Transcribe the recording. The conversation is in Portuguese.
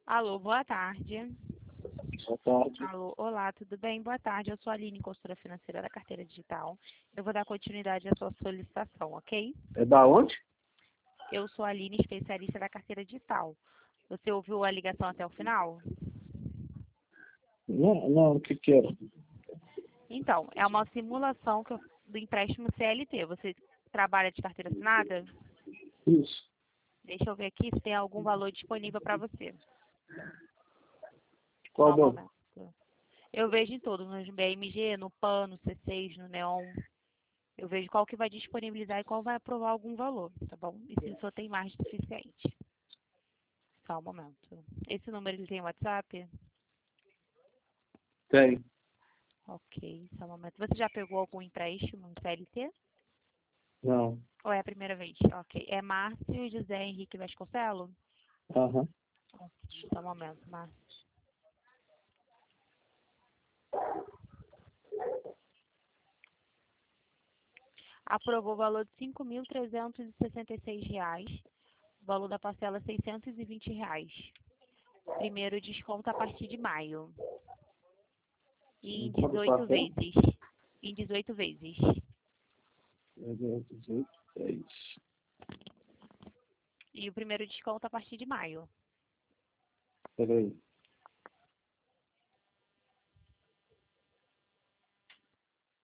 Alô, boa tarde. Boa tarde. Alô, olá, tudo bem? Boa tarde, eu sou a Aline, consultora financeira da Carteira Digital. Eu vou dar continuidade à sua solicitação, ok? É da onde? Eu sou a Aline, especialista da Carteira Digital. Você ouviu a ligação até o final? Não, o que que era? Então, é uma simulação do empréstimo CLT. Você trabalha de carteira assinada? Isso. Deixa eu ver aqui se tem algum valor disponível para você. Qual Só um banco? momento. Eu vejo em todos, no BMG, no PAN, no C6, no Neon. Eu vejo qual que vai disponibilizar e qual vai aprovar algum valor, tá bom? E se o senhor tem margem suficiente. Só um momento. Esse número ele tem WhatsApp? Tem. Ok, só um momento. Você já pegou algum empréstimo no CLT? Não. Ou é a primeira vez? Ok. É Márcio José Henrique Vasconcelos? Aham. Ok, só um momento, Márcio. Aprovou o valor de R$ 5.366. O valor da parcela é R$ 620. Primeiro desconto a partir de maio. E em Quanto 18 parcela? vezes. Em 18 vezes. 318, é isso. E o primeiro desconto a partir de maio. Peraí.